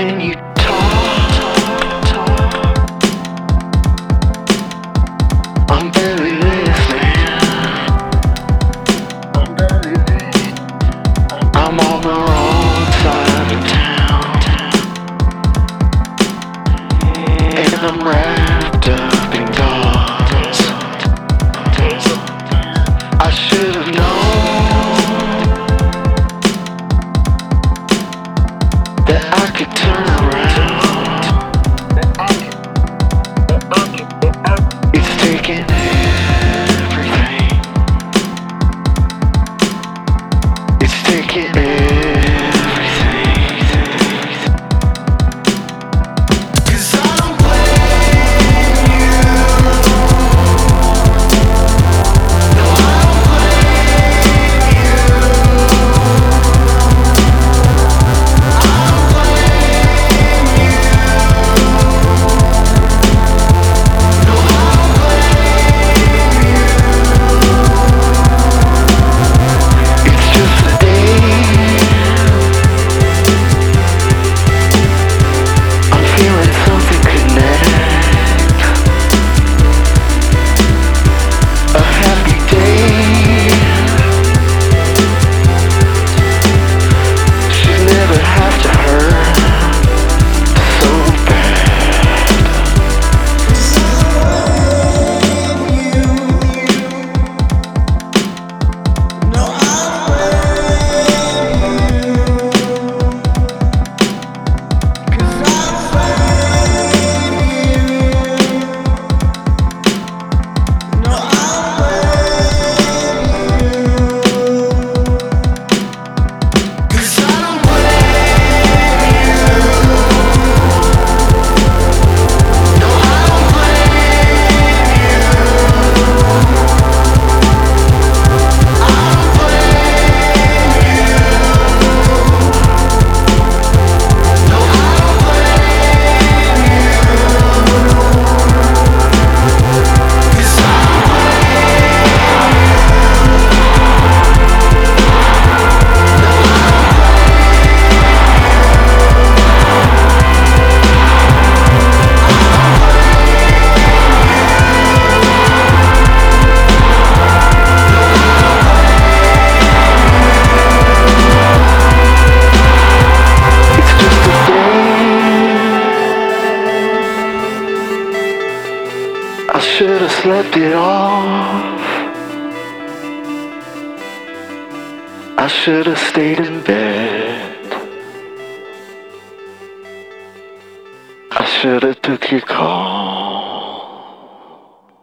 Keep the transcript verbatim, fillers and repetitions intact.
when you talk, I'm barely listening. I'm on the wrong side of town, and I'm wrapped up in gauze. I should have known that I could turn around. It's taking everything. It's taking everything. 'Cause I don't blame you. No, I don't blame you. I don't blame you. No, I don't blame you. It's just a day. I'm feeling something connect. A happy day should never have to hurt so bad. No, I I should have slept it off. I should have stayed in bed. I should have took your call.